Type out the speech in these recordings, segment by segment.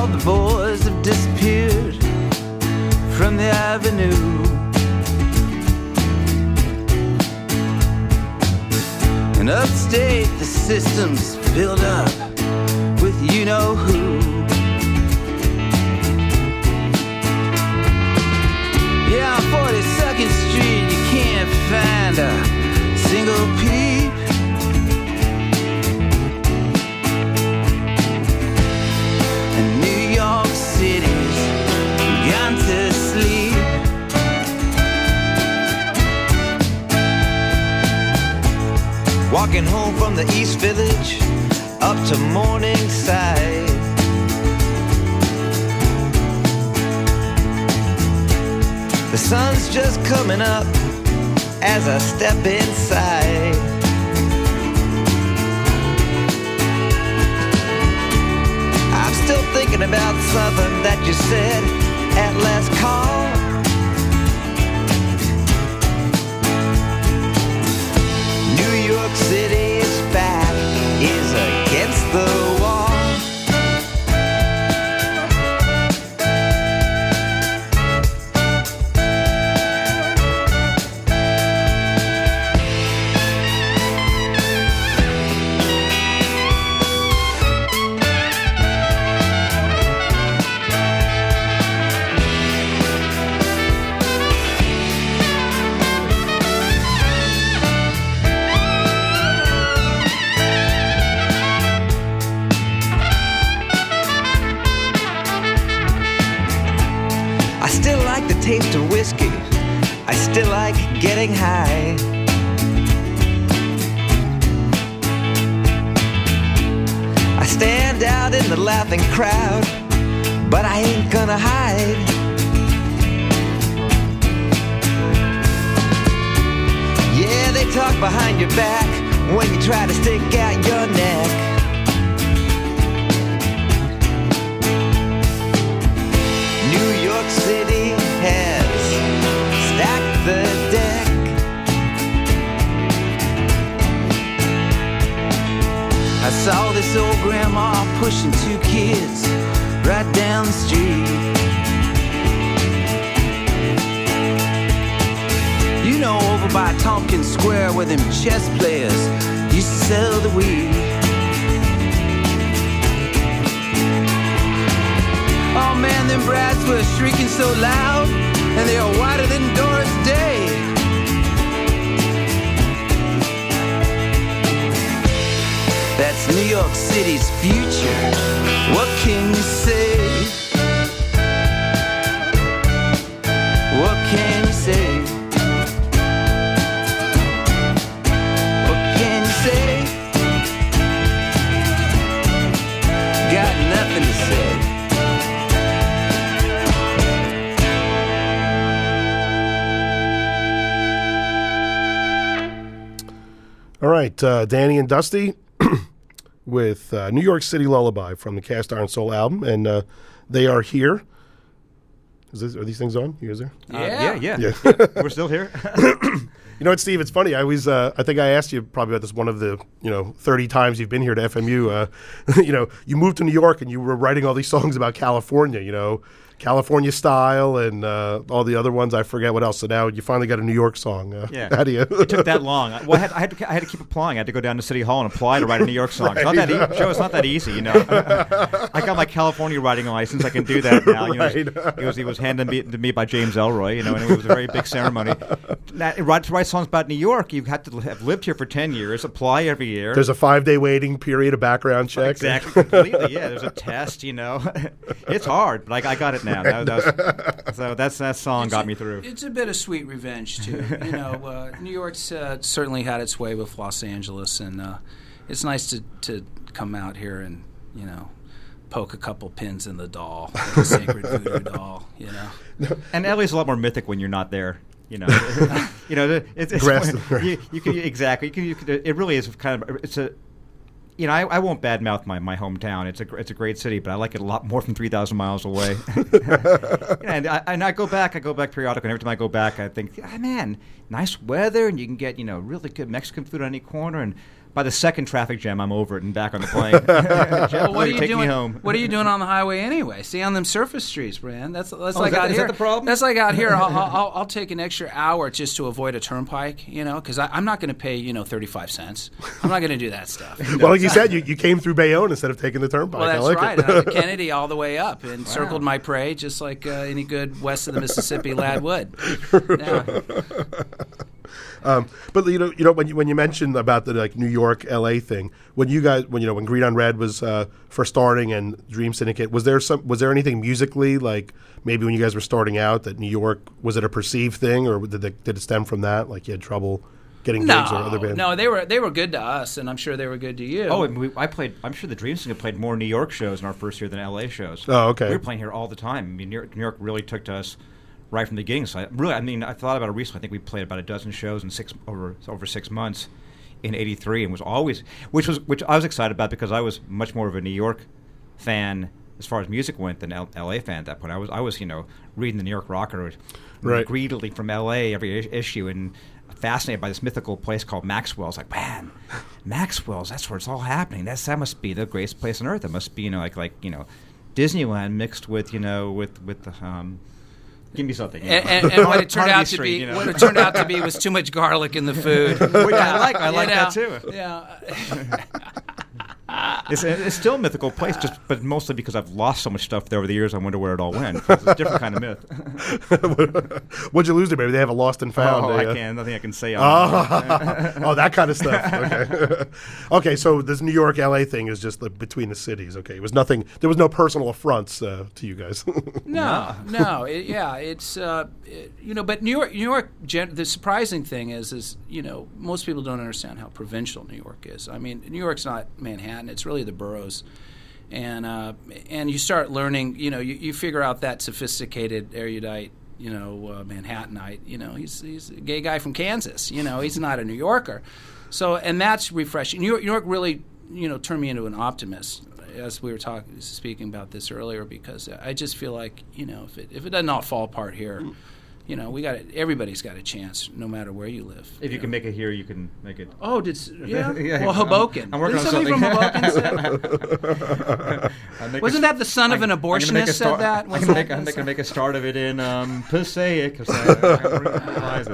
all the boys have disappeared from the avenue. And upstate the system's filled up with you-know-who. Yeah, on 42nd Street you can't find a single peep. And New York City's gone to sleep. Walking home from the East Village up to Morningside. The sun's just coming up as I step inside. I'm still thinking about something that you said at last call. New York City is back, is against the wall. Taste of whiskey, I still like getting high. I stand out in the laughing crowd, but I ain't gonna hide. Yeah, they talk behind your back when you try to stick out your neck. New York City has stacked the deck. I saw this old grandma pushing two kids right down the street. You know, over by Tompkins Square where them chess players used to sell the weed. Oh man, them brats were shrieking so loud, and they are whiter than Doris Day. That's New York City's future. What can you say? What can you say? What can you say? Got nothing to say. All right, Danny and Dusty with New York City Lullaby from the Cast Iron Soul album, and they are here. Are these things on? You guys there? Yeah. We're still here. You know what, Steve? It's funny. I think I asked you probably about this one of the 30 times you've been here to FMU. You moved to New York and you were writing all these songs about California. California Style and all the other ones. I forget what else. So now you finally got a New York song. How do you? It took that long. Well, I had to keep applying. I had to go down to City Hall and apply to write a New York song. It's not that Joe, it's not that easy, I got my California writing license. I can do that now. Right. He was handed to me by James Elroy. And it was a very big ceremony. To write songs about New York, you had to have lived here for 10 years, apply every year. There's a 5-day waiting period, a background check. Exactly, completely. Yeah, there's a test. It's hard, but I got it now. That song got me through. It's a bittersweet revenge too. New York's certainly had its way with Los Angeles, and it's nice to come out here and poke a couple pins in the doll, the sacred voodoo doll. And LA's a lot more mythic when you're not there. It's you can exactly. It really is kind of it's a. I won't badmouth my hometown. It's a great city, but I like it a lot more from 3,000 miles away. And I go back periodically. And every time I go back, I think, man, nice weather, and you can get really good Mexican food on any corner. By the second traffic jam, I'm over it and back on the plane. Jeff, What are you take doing? me home. What are you doing on the highway anyway? Stay on them surface streets, man. That's like is that- out is here. that the problem? That's like out here. I'll take an extra hour just to avoid a turnpike, because I'm not going to pay 35 cents. I'm not going to do that stuff. Well, like you said, you came through Bayonne instead of taking the turnpike. Well, I that's like right. it. And I took Kennedy all the way up and circled my prey, just like any good west of the Mississippi lad would. Yeah. But when you mentioned about the New York, L.A. thing, when Green on Red was first starting and Dream Syndicate, was there anything musically, like maybe when you guys were starting out, that New York, was it a perceived thing, or did it stem from that? Like you had trouble getting gigs or other bands? No, they were good to us, and I'm sure they were good to you. Oh, and I'm sure the Dream Syndicate played more New York shows in our first year than L.A. shows. Oh, okay. We were playing here all the time. I mean, New York really took to us right from the beginning. So I thought about it recently. I think we played about a dozen shows in over 6 months in '83, and was always which I was excited about because I was much more of a New York fan as far as music went than L.A. fan at that point. I was reading the New York Rocker greedily from L.A. every issue and fascinated by this mythical place called Maxwell's. Like, man, Maxwell's, that's where it's all happening. That must be the greatest place on earth. It must be like Disneyland mixed with the give me something. And what it turned out to be, what it turned out to be, was too much garlic in the food. Which I like that too. Yeah. It's still a mythical place, but mostly because I've lost so much stuff there over the years. I wonder where it all went. It's a different kind of myth. What'd you lose there, baby? They have a lost and found. Nothing I can say on that. That kind of stuff. Okay. Okay, so this New York, LA thing is just between the cities. Okay, it was nothing. There was no personal affronts to you guys. No. It's but New York. The surprising thing is most people don't understand how provincial New York is. I mean, New York's not Manhattan. It's really the boroughs, and you start learning. You figure out that sophisticated, erudite, Manhattanite. He's a gay guy from Kansas. He's not a New Yorker. So, and that's refreshing. New York really, turned me into an optimist, as we were speaking about this earlier, because I just feel like, if it doesn't all fall apart here, everybody's got a chance, no matter where you live. If you can make it here, you can make it. Oh, yeah. Well, Hoboken. I'm working on somebody something. from Hoboken say? Wasn't that the son of an abortionist said that? I'm going to make a start of it in Passaic, because I realize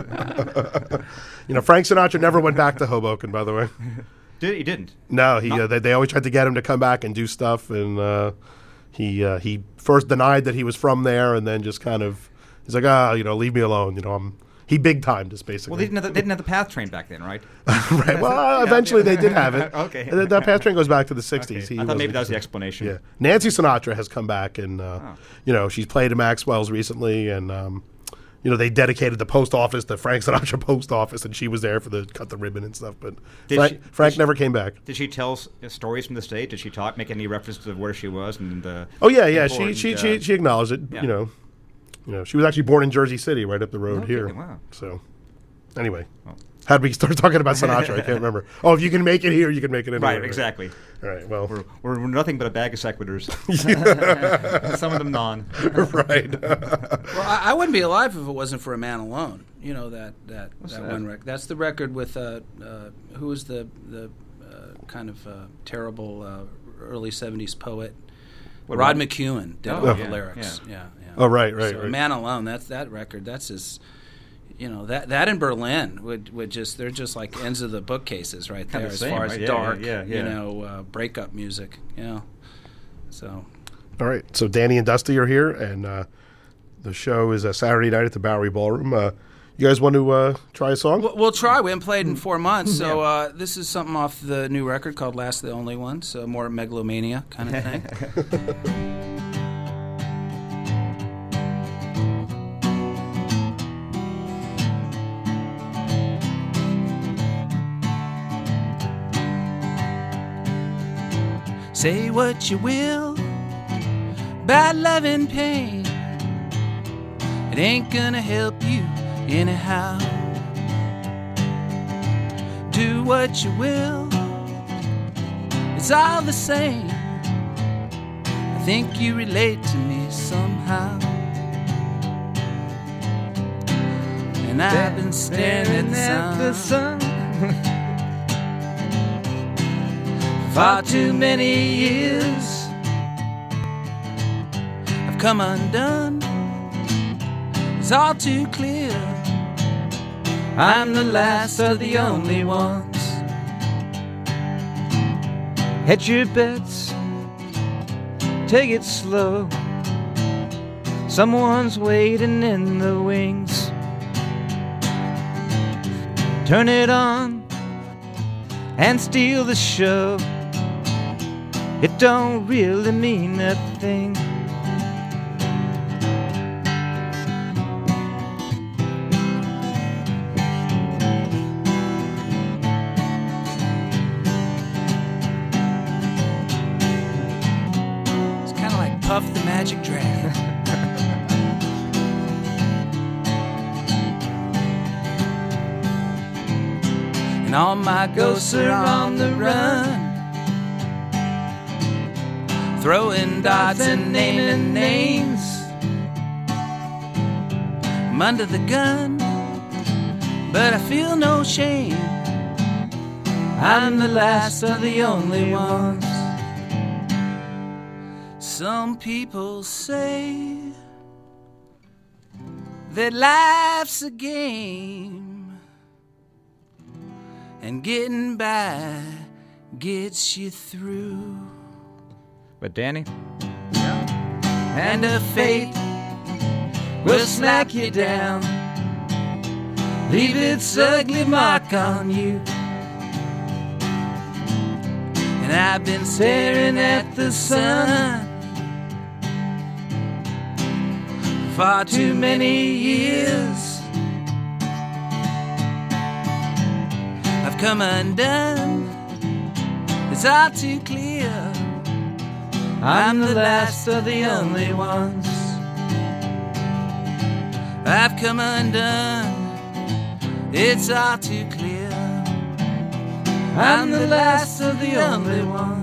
it. Frank Sinatra never went back to Hoboken, by the way. He didn't. No, they always tried to get him to come back and do stuff, and he first denied that he was from there, and then just kind of he's like, leave me alone. He big timed us basically. Well, they didn't have the PATH train back then, right? Right. Well, eventually they did have it. Okay. That PATH train goes back to the '60s. Okay. I thought maybe that was the explanation. Yeah. Nancy Sinatra has come back, and she's played at Maxwell's recently, and they dedicated the post office, the Frank Sinatra post office, and she was there for the cut the ribbon and stuff. But Frank never came back. Did she tell stories from the state? Did she make any reference to where she was and the? Oh yeah. She acknowledged it. Yeah. She was actually born in Jersey City, right up the road here. Wow. So, anyway, how did we start talking about Sinatra? I can't remember. Oh, if you can make it here, you can make it anywhere. Right, exactly. All right, well. We're nothing but a bag of sequiturs. Some of them non. Right. Well, I wouldn't be alive if it wasn't for A Man Alone. That one record. That's the record with, who was the kind of terrible early 70s poet? Rod McEwen did all the lyrics. Yeah. Oh, right. So A Man Alone, that record, that's his, that in Berlin would just, they're just like ends of the bookcases right there, as far as dark, breakup music, so. All right, so Danny and Dusty are here, and the show is a Saturday night at the Bowery Ballroom. You guys want to try a song? We'll try. We haven't played in 4 months, so this is something off the new record called Last the Only One, so more megalomania kind of thing. Say what you will about love and pain, it ain't gonna help you anyhow. Do what you will, it's all the same. I think you relate to me somehow. And I've been staring at the sun Far too many years I've come undone. It's all too clear. I'm the last of the only ones. Hedge your bets, take it slow. Someone's waiting in the wings. Turn it on and steal the show. It don't really mean a thing. It's kind of like Puff the Magic Dragon. And all my ghosts are on the run, throwing darts and naming names. I'm under the gun, but I feel no shame. I'm the last of the only ones. Some people say that life's a game, and getting by gets you through. But Danny, And a fate will smack you down, leave its ugly mark on you. And I've been staring at the sun far too many years. I've come undone, it's all too clear. I'm the last of the only ones. I've come undone, it's all too clear. I'm the last of the only ones.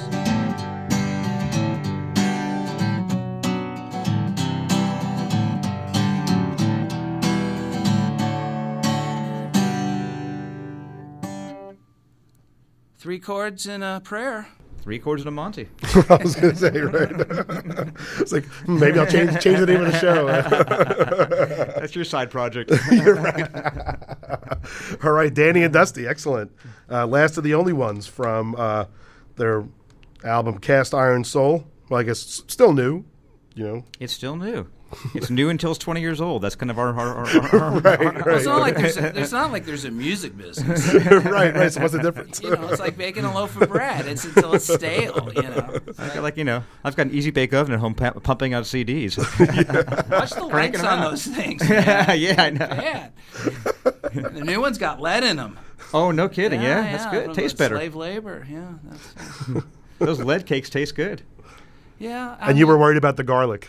Three chords and a prayer. 3 chords and a Monty. I was going to say, right? It's like, maybe I'll change the name of the show. That's your side project. You're right. All right, Danny and Dusty, excellent. Last of the Only Ones from their album Cast Iron Soul. Well, I guess still new, you know. It's still new. It's new until it's 20 years old. That's kind of our Right. Well, it's not like there's not like there's a music business. right. So what's the difference? You know, it's like baking a loaf of bread. It's until it's stale. You know. I've got an easy bake oven at home pumping out CDs. Watch the lights on those things. Yeah, I know. Man. The new one's got lead in them. Oh, no kidding. Yeah, that's good. Tastes better. Slave labor. Yeah. That's, Those lead cakes taste good. yeah. And you were worried about the garlic.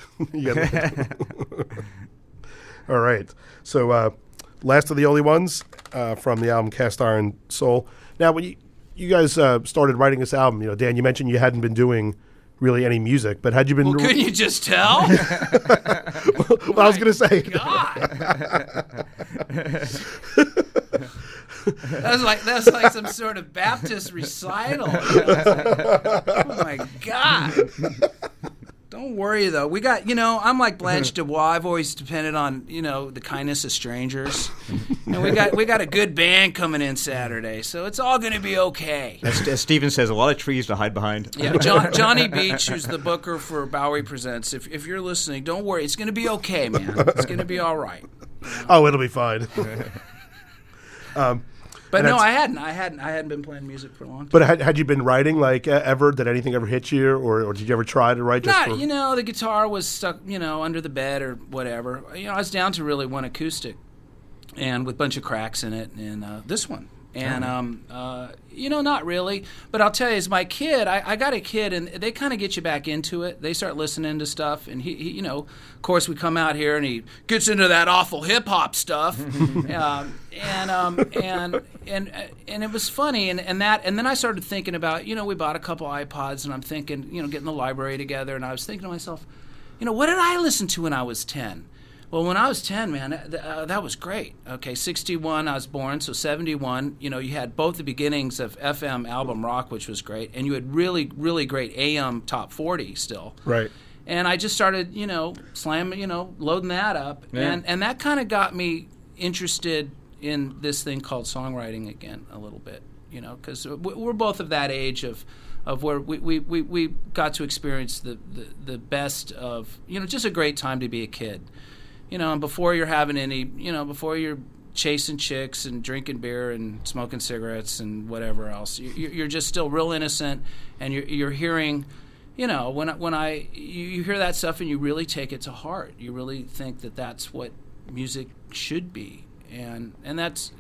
All right. So, Last of the Only Ones from the album Cast Iron Soul. Now, when you guys started writing this album, you know, Dan, you mentioned you hadn't been doing really any music, but had you been? Well, couldn't you just tell? Well, I was going to say. God. That was like some sort of Baptist recital. You know? Oh my God. Don't worry though. We got, I'm like Blanche Dubois. I've always depended on, the kindness of strangers. And we got a good band coming in Saturday, so it's all going to be okay. As Steven says, a lot of trees to hide behind. Yeah, Johnny Beach, who's the booker for Bowery Presents, if you're listening, don't worry. It's going to be okay, man. It's going to be all right. Oh, it'll be fine. But no, I hadn't been playing music for a long time. But had you been writing ever? Did anything ever hit you, or did you ever try to write? The guitar was stuck, under the bed or whatever. I was down to really one acoustic, and with a bunch of cracks in it, and this one. And not really. But I'll tell you, as my kid, I got a kid, and they kind of get you back into it. They start listening to stuff, and he of course, we come out here, and he gets into that awful hip hop stuff, and it was funny, and then I started thinking about, we bought a couple iPods, and I'm thinking, getting the library together, and I was thinking to myself, what did I listen to when I was 10? Well, when I was 10, man, that was great. Okay, 61, I was born, so 71, you had both the beginnings of FM album rock, which was great, and you had really, really great AM top 40 still. Right. And I just started, slamming, loading that up. Yeah. And that kind of got me interested in this thing called songwriting again a little bit, because we're both of that age of where we got to experience the best of, just a great time to be a kid. And before you're having any, before you're chasing chicks and drinking beer and smoking cigarettes and whatever else, you're just still real innocent, and you're hearing, when you hear that stuff and you really take it to heart. You really think that that's what music should be, and that's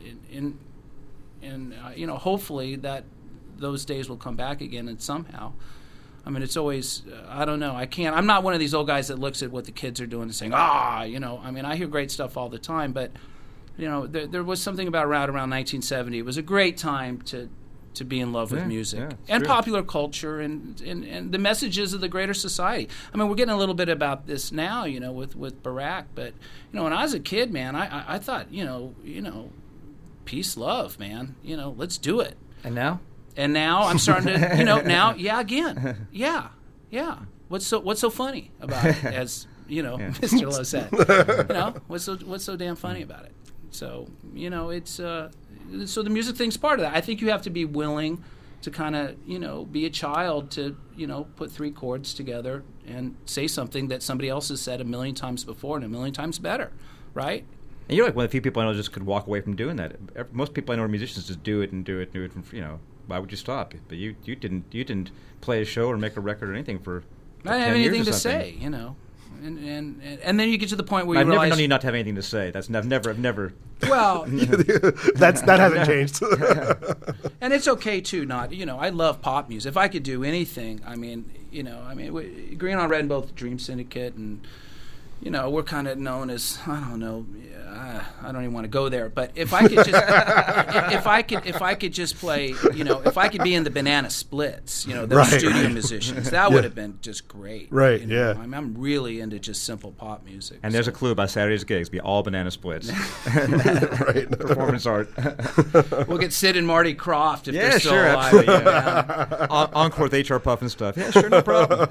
hopefully that those days will come back again, and somehow. I mean, it's always, I don't know, I'm not one of these old guys that looks at what the kids are doing and saying, I mean, I hear great stuff all the time, but, there was something about around 1970. It was a great time to be in love with music and popular culture and the messages of the greater society. I mean, we're getting a little bit about this now, with Barack, but, when I was a kid, man, I thought, peace, love, man, let's do it. And now? And now I'm starting to, again. Yeah. What's so funny about it, as, Mr. Lowe said. What's so damn funny about it? So, it's, so the music thing's part of that. I think you have to be willing to kind of, be a child to, put three chords together and say something that somebody else has said a million times before and a million times better, right? And you're like one of the few people I know just could walk away from doing that. Most people I know are musicians just do it. Why would you stop? But you didn't play a show or make a record or anything for 10 I didn't have years anything or to something. say, And then you get to the point where I've you realize... never known you not to have anything to say. I've never... Well... that hasn't changed. And it's okay, too, not... I love pop music. If I could do anything, Green on Red and both Dream Syndicate and... we're kind of known as, I don't know, I don't even want to go there, but if I could just, if I could just play, if I could be in the Banana Splits, those studio musicians, that would have been just great. Right, yeah. I'm really into just simple pop music. And there's a clue about Saturday's gigs, be all Banana Splits. Right. Performance art. We'll get Sid and Marty Krofft if they're still sure, alive. Encore with HR Puff and stuff. Yeah, sure, no problem.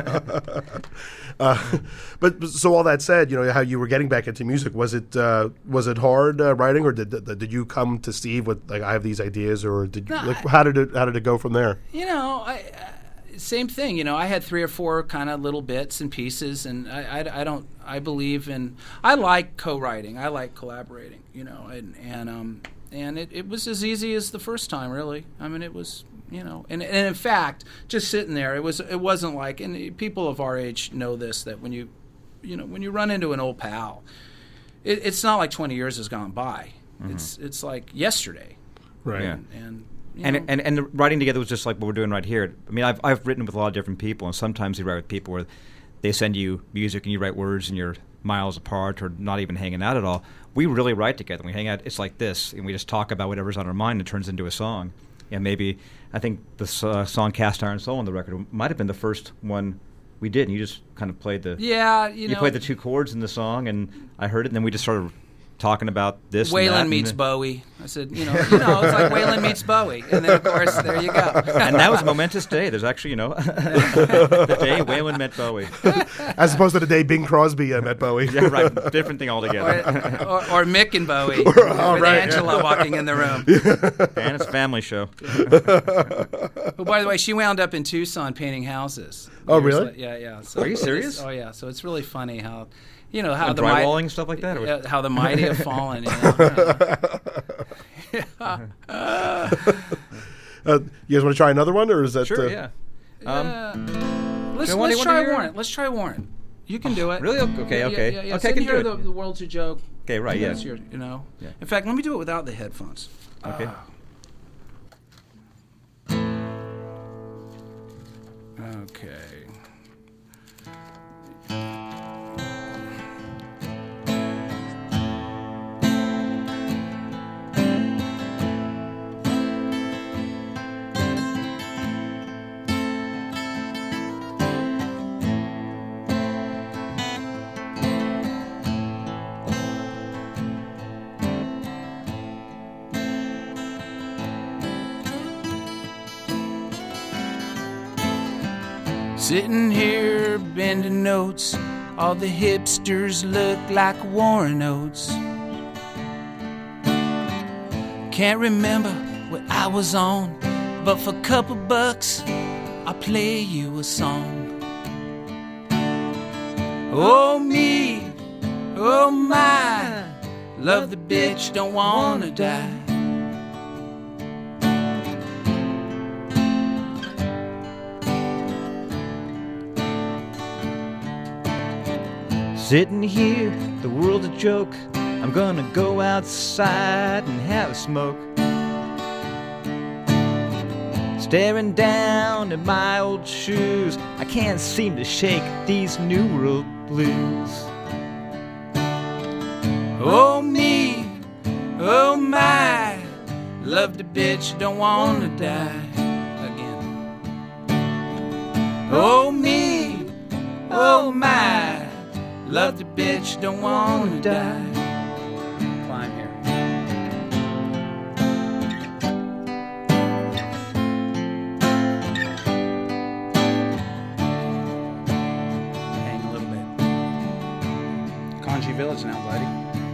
But so all that said, how you were getting back into music, was it hard writing, or did you come to Steve with I have these ideas, or how did it go from there? Same thing. I had 3 or 4 kind of little bits and pieces, and I believe in. I like co-writing. I like collaborating. And it was as easy as the first time, really. I mean, it was. And in fact, just sitting there, it wasn't like, and people of our age know this, that when you run into an old pal, it's not like 20 years has gone by. Mm-hmm. It's like yesterday. Right. Yeah. And the writing together was just like what we're doing right here. I mean, I've written with a lot of different people, and sometimes you write with people where they send you music and you write words and you're miles apart or not even hanging out at all. We really write together. We hang out. It's like this, and we just talk about whatever's on our mind and it turns into a song. And maybe, I think the song Cast Iron Soul on the record might have been the first one we did, and you just kind of played the... Yeah, you played the 2 chords in the song, and I heard it, and then we just started talking about this Waylon meets Bowie. I said, it's like Waylon meets Bowie. And then, of course, there you go. And that was a momentous day. There's actually, the day Waylon met Bowie. As opposed to the day Bing Crosby met Bowie. Yeah, right. Different thing altogether. Or Mick and Bowie with Angela walking in the room. And it's a family show. Well, by the way, she wound up in Tucson painting houses. Oh, really? Yeah. So are you serious? Oh, yeah. So it's really funny how... how the drywalling stuff like that, how the mighty have fallen. You guys want to try another one, or is that sure? Yeah. Let's try Warrant. Let's try Warrant. You can do it. Really? Okay. Yeah, Okay, I Sitting can here, do it. The world's a joke. Okay, right. Yeah. Yeah. In fact, let me do it without the headphones. Okay. Okay. Sitting here bending notes, all the hipsters look like Warren Oates. Can't remember what I was on, but for a couple bucks, I'll play you a song. Oh me, oh my, love the bitch, don't wanna die. Sitting here, the world's a joke. I'm gonna go outside and have a smoke. Staring down at my old shoes, I can't seem to shake these new world blues. Oh me, oh my, love the bitch, don't wanna die. Again. Oh me, oh my, love the bitch, don't wanna die. Climb here. Hang a little bit. Kanji Village now, buddy.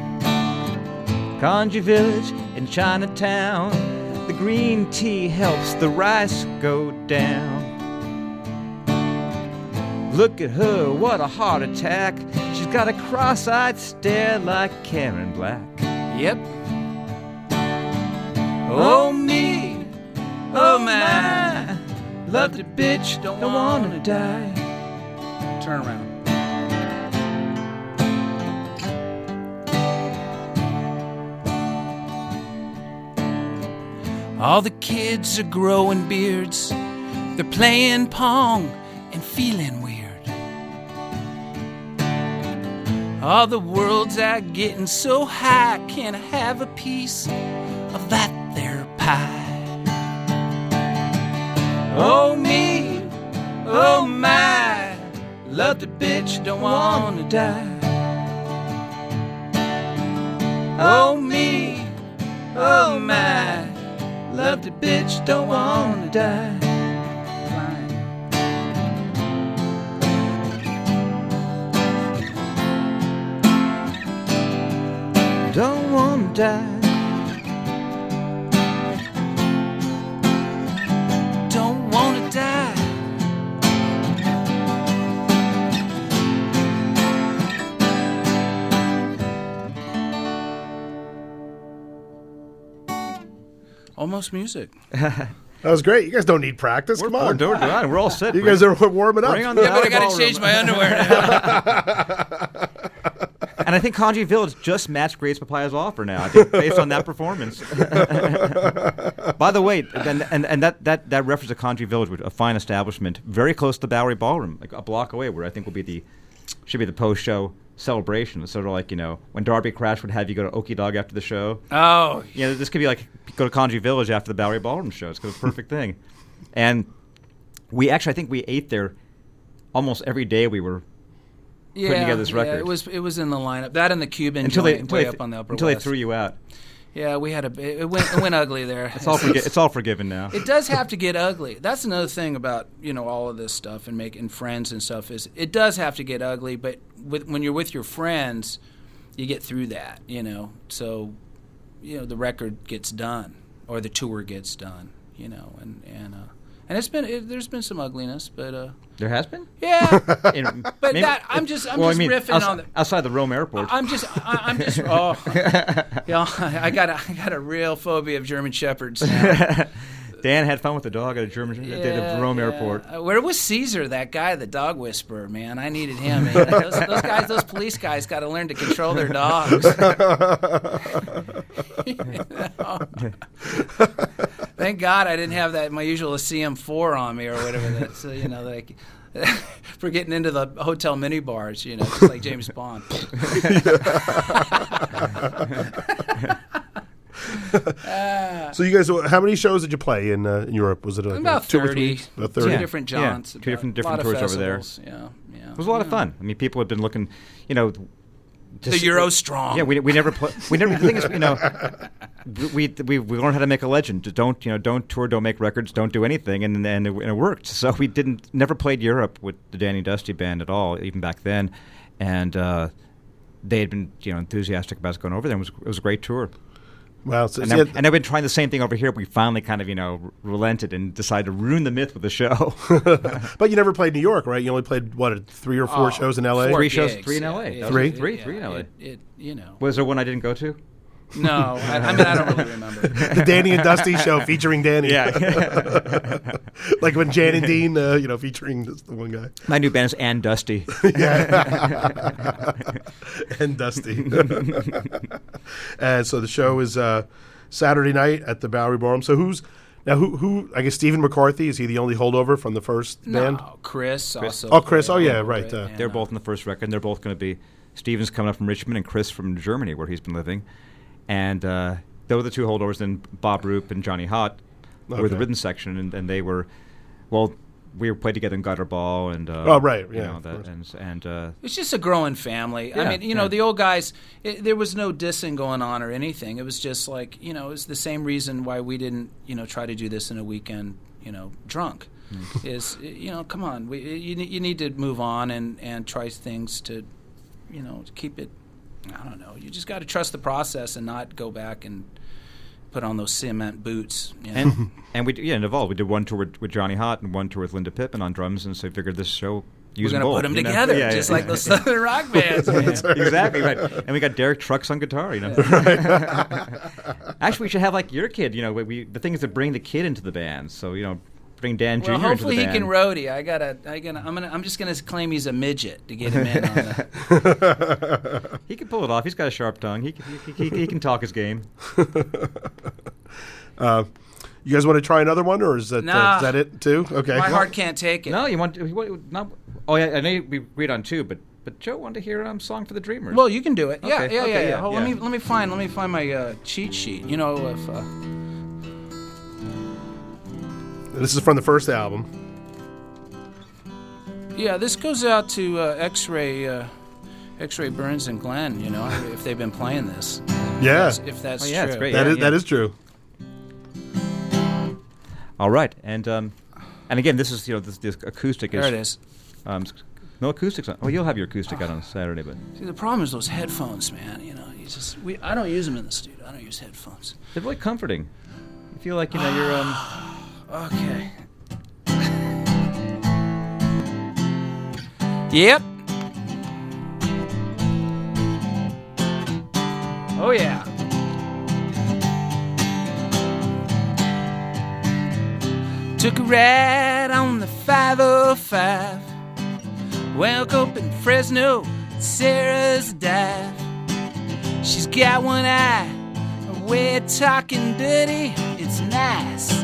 Kanji Village in Chinatown, the green tea helps the rice go down. Look at her, what a heart attack. She's got a cross-eyed stare like Karen Black. Yep. Oh me, oh my, love the bitch, don't wanna die. Turn around. All the kids are growing beards. They're playing Pong and feeling weird. All the world's out getting so high. Can I have a piece of that there pie? Oh me, oh my, love the bitch, don't wanna die. Oh me, oh my, love the bitch, don't wanna die. Don't wanna die. Don't wanna die. Almost music. That was great. You guys don't need practice. Come on. We're all set. You guys are warming up. Bring on the Yeah, but I gotta volleyball change room. my underwear now. And I think Kanji Village just matched Grace Papaya's offer now, I think, based on that performance. By the way, and that reference to Kanji Village, which a fine establishment, very close to the Bowery Ballroom, like a block away, where I think should be the post-show celebration. It's sort of like, when Darby Crash would have you go to Okie Dog after the show. Oh, This could be like go to Kanji Village after the Bowery Ballroom show. It's a perfect thing. And I think we ate there almost every day we were putting together this record. It was in the lineup. That and the Cuban until joint they way up on the Upper until West. they threw you out. Yeah, we had it went ugly there. It's all forgiven now. It does have to get ugly. That's another thing about all of this stuff and making friends and stuff is it does have to get ugly. But when you're with your friends, you get through that. So the record gets done or the tour gets done. And there's been some ugliness, but there has been. Yeah, but I'm just riffing on the outside the Rome airport. I'm just I got a real phobia of German Shepherds now. Dan had fun with the dog at the Rome airport. Where was Caesar, that guy, the dog whisperer, man? I needed him. Man. Those police guys got to learn to control their dogs. Thank God I didn't have my usual CM4 on me or whatever. For getting into the hotel mini bars, just like James Bond. So you guys, how many shows did you play in Europe? Was it about 30? About 30. Two different jaunts. Two different tours over there. Yeah. It was a lot of fun. I mean, people had been looking, The Euro strong. Yeah, we never play. We never. The thing is, we learned how to make a legend. Don't tour, don't make records, don't do anything, and it worked. So we never played Europe with the Danny Dusty band at all, even back then, and they had been enthusiastic about us going over there. It was a great tour. Wow, and they've been trying the same thing over here. But we finally kind of relented and decided to ruin the myth with the show. But you never played New York, right? You only played 3 or 4 shows in L.A. 3 shows, 3 in L.A. Yeah, Three? Three in L.A. Was there one I didn't go to? No, I mean I don't really remember. The Danny and Dusty show featuring Danny. Yeah. Like when Jan and Dean, featuring the one guy. My new band is And Dusty. And Dusty. And so the show is Saturday night at the Bowery Ballroom. So who? I guess Stephen McCarthy, is he the only holdover from the first band? No, Chris also. Oh, Chris. Oh, yeah, right. They're both in the first record. And they're both going to be Stephen's coming up from Richmond and Chris from Germany, where he's been living. And they were the 2 holdovers. Then Bob Roop and Johnny Hott were the rhythm section, and they were, we played together in Gutter Ball, and right, yeah, it's just a growing family. Yeah, I mean, the old guys. There was no dissing going on or anything. It was just like it was the same reason why we didn't try to do this in a weekend drunk. Is come on, you need to move on and try things to keep it. I don't know. You just got to trust the process and not go back and put on those cement boots. And we evolved. We did one tour with Johnny Hott and one tour with Linda Pippin on drums, and so we figured this show. We're going to put them together, just like those Southern rock bands. Exactly right. And we got Derek Trucks on guitar. Actually, we should have like your kid. The thing is to bring the kid into the band. So bring Dan Jr. into the band. Hopefully he can roadie. I'm just gonna claim he's a midget to get him in on that. He can pull it off. He's got a sharp tongue. He can talk his game. You guys want to try another one, or is that it too? Okay. My heart can't take it. No, you want not? Oh yeah, I know we agreed on 2, but Joe wanted to hear "Song for the Dreamers." Well, you can do it. Yeah. Yeah. Let me find my cheat sheet. If. This is from the first album. Yeah, this goes out to X-Ray Burns and Glenn. If they've been playing this. Yeah. If that's true. It's great. That is true. All right, and again, this is this acoustic. There it is. No acoustics on. Oh, you'll have your acoustic out on Saturday, but see, the problem is those headphones, man. I don't use them in the studio. I don't use headphones. They're really comforting. You feel like you're Okay. Yep. Oh, yeah. Took a ride on the 505. Woke up in Fresno, Sarah's dive. She's got one eye, we're talking dirty, it's nice.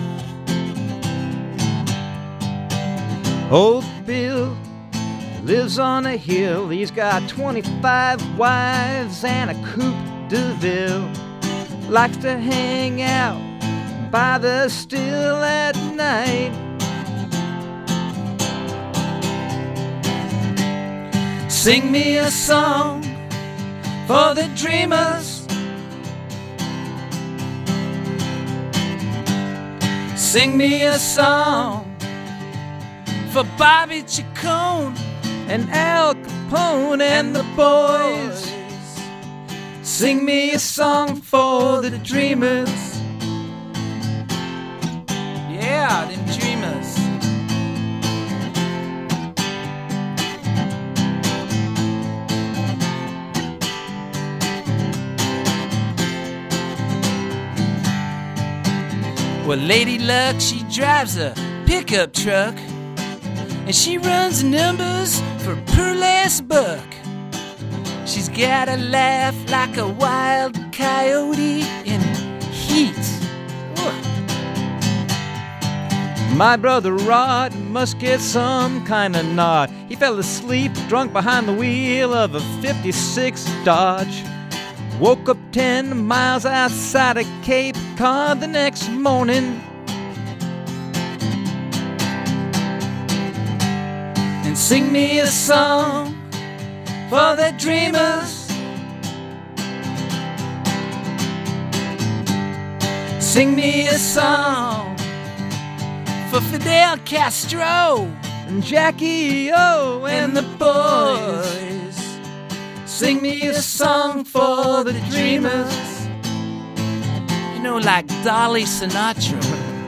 Old Bill lives on a hill. He's got 25 wives and a coupe de ville. Likes to hang out by the still at night. Sing me a song for the dreamers. Sing me a song for Bobby Chacon and Al Capone and the boys. Sing me a song for the dreamers. Yeah, them dreamers. Well, Lady Luck, she drives a pickup truck, and she runs numbers for per last buck. She's got a laugh like a wild coyote in heat. My brother Rod must get some kind of nod. He fell asleep drunk behind the wheel of a 56 Dodge. Woke up 10 miles outside of Cape Cod the next morning. And sing me a song for the dreamers. Sing me a song for Fidel Castro And Jackie O and the boys. Sing me a song for the dreamers. You know, like Dolly Sinatra.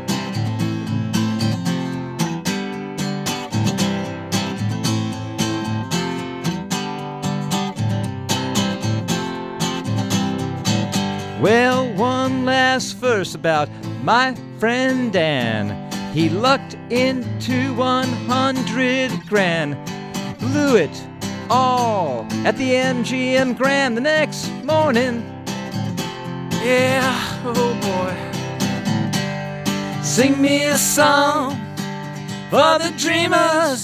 Well, one last verse about my friend Dan. He lucked into 100 grand, blew it all at the MGM Grand the next morning. Yeah, oh boy. Sing me a song for the dreamers.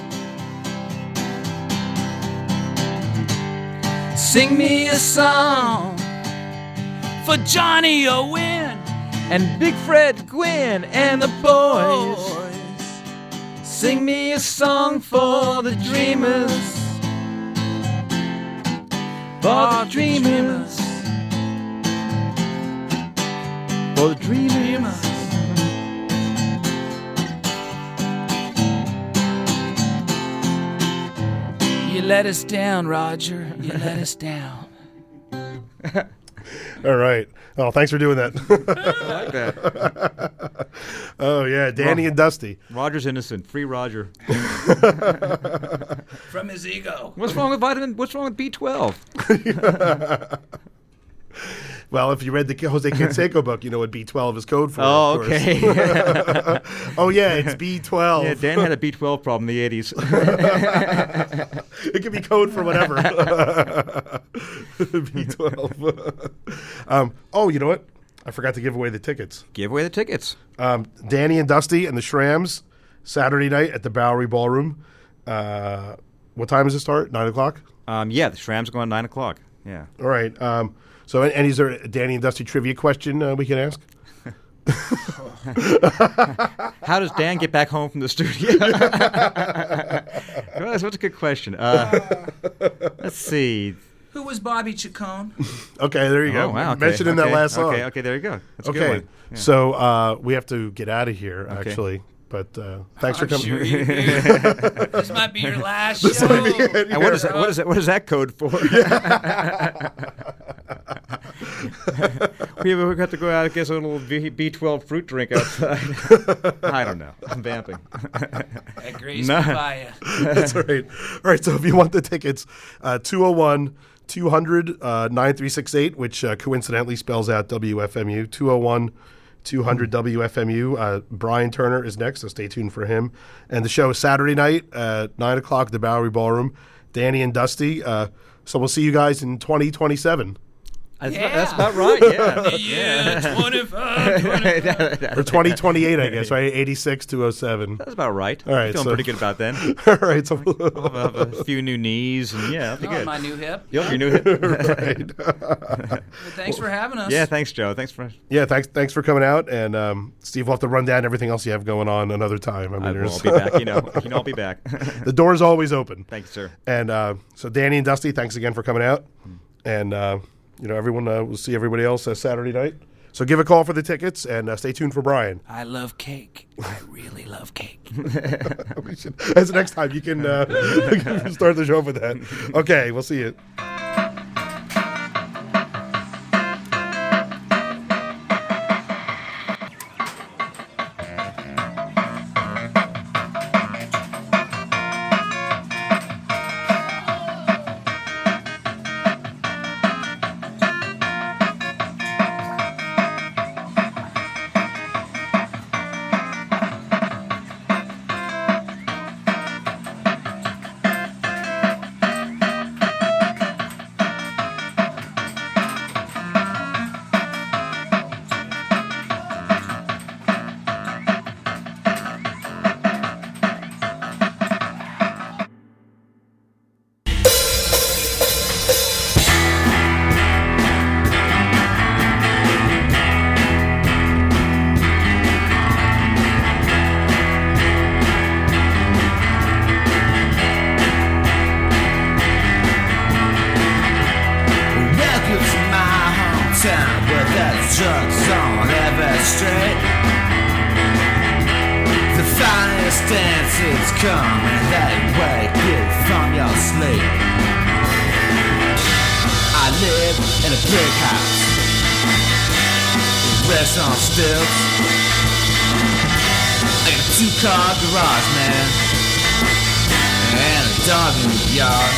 Sing me a song for Johnny Owen And Big Fred Gwynn and the boys. Sing me a song for the dreamers. For the dreamers. For the dreamers. You let us down, Roger. You let us down. All right. Oh, thanks for doing that. I like that. Oh, yeah. Danny and Dusty. Roger's innocent. Free Roger. From his ego. What's wrong with What's wrong with B12? Well, if you read the Jose Canseco book, you know what B12 is code for. Oh, of course. okay. Oh, yeah, it's B12. Yeah, Dan had a B12 problem in the 80s. It could be code for whatever. B12. Oh, you know what? I forgot to give away the tickets. Give away the tickets. Danny and Dusty and the Shrams, Saturday night at the Bowery Ballroom. What time does it start? 9 o'clock? Yeah, the Shrams go on 9 o'clock. Yeah. All right. So, and is there a Danny and Dusty trivia question we can ask? How does Dan get back home from the studio? Well, that's a good question. Let's see. Who was Bobby Chacon? Okay, there you go. Oh, wow. Okay. Mentioned in that last song. Okay, there you go. That's a good Okay, one. Yeah. so we have to get out of here, actually. But thanks for coming. Sure you do. This might be your last show. And what is that code for? We got to go out and get a little B12 fruit drink outside. I don't know. I'm vamping. At Grace Papaya. That's right. All right, so if you want the tickets, 201 200 9368, which coincidentally spells out WFMU, 201 200 WFMU. Brian Turner is next, so stay tuned for him. And the show is Saturday night at 9 o'clock at the Bowery Ballroom. Danny and Dusty. So we'll see you guys in 2027. That's about right, yeah. 25. Or 2028, I guess, right? 86 to 07. That's about right. All right, I'm feeling pretty good about then. All right, so I'll have a few new knees, and yeah, that'll be good. My new hip. Yep, your new hip. right. Thanks for having us. Yeah, thanks, Joe. Thanks for. Yeah, thanks for coming out, and Steve will have to run down everything else you have going on another time. I will be back. I'll be back. The door's always open. Thanks, sir. And so Danny and Dusty, thanks again for coming out, and everyone, we'll see everybody else Saturday night. So give a call for the tickets, and stay tuned for Brian. I love cake. I really love cake. That's the next time you can start the show with that. Okay, we'll see you. circumstances come and they wake you from your sleep. I live in a big house, rest on stilts. I got a 2-car garage, man, and a dog in the yard.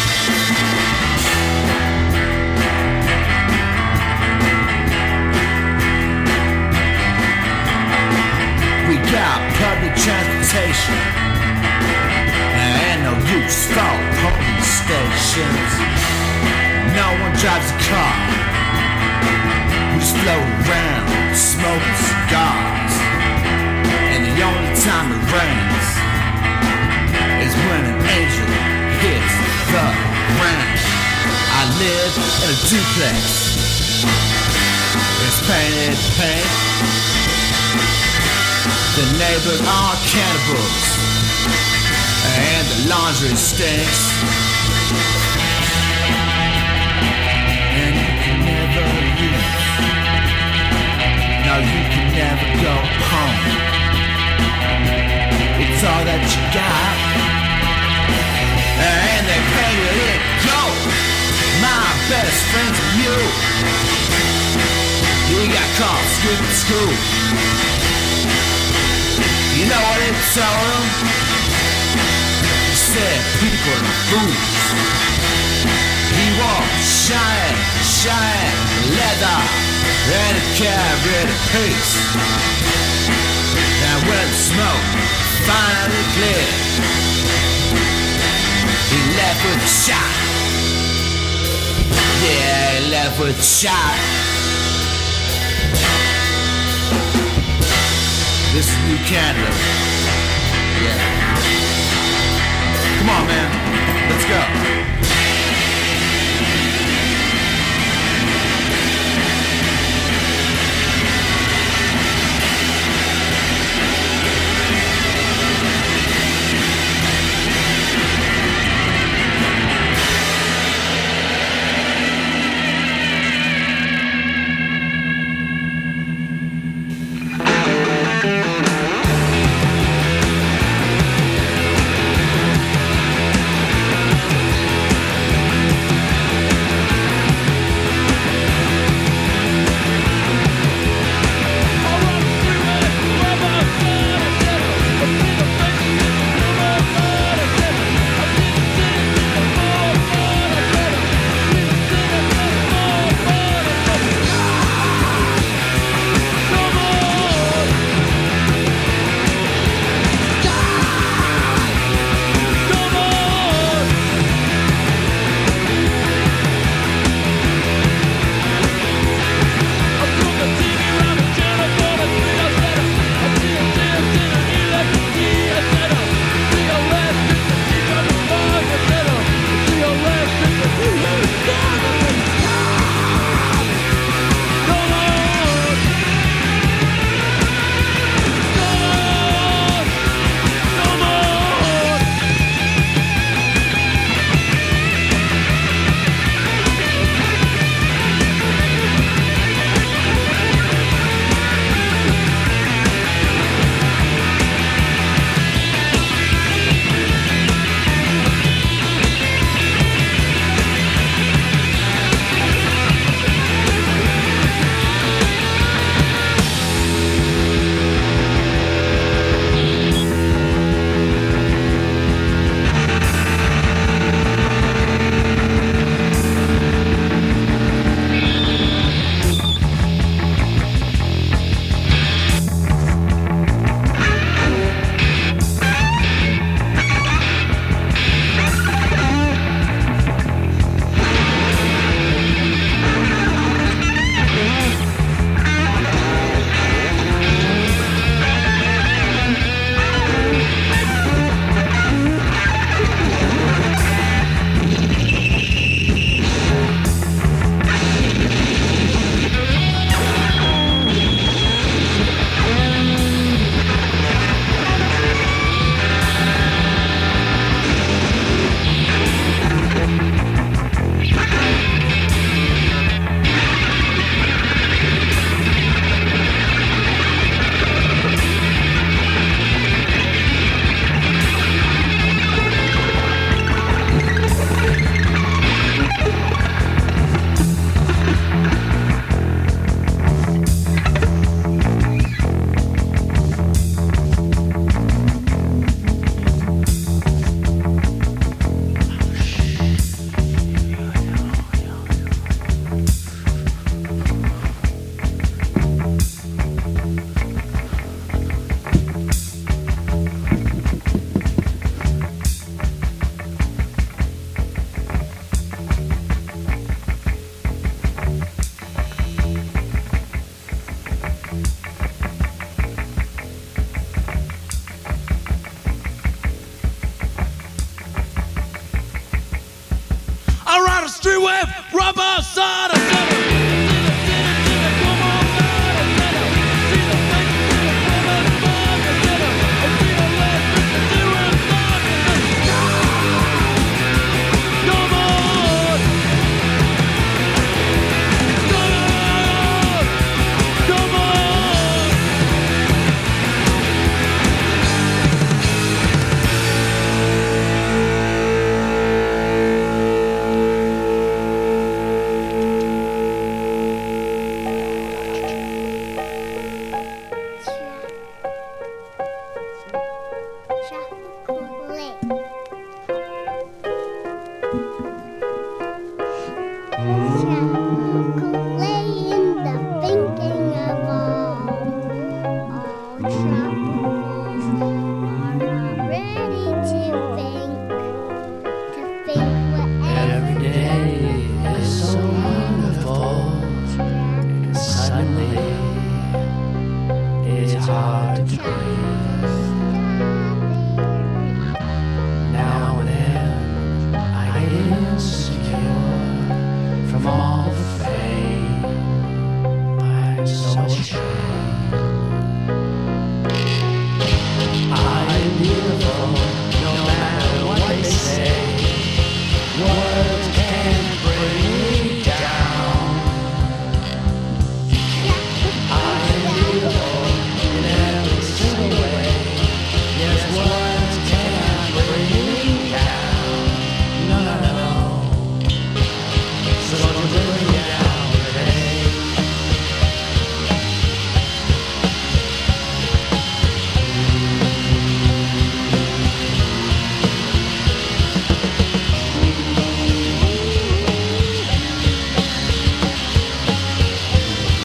We got public transportation and no use for police stations. No one drives a car. We just float around, smoking cigars. And the only time it rains is when an angel hits the ground. I live in a duplex. It's painted pink. The neighbors are cannibals, and the laundry stinks. And you can never leave. No, you can never go home. It's all that you got, and they painted it gold. My best friends are you. You got caught skipping school. You know what it told him? He said people are fools. He wore shiny leather and a carried a piece. And when the smoke finally cleared, he left with a shot. Yeah, he left with a shot. This is New Canada. Yeah. Come on, man. Let's go.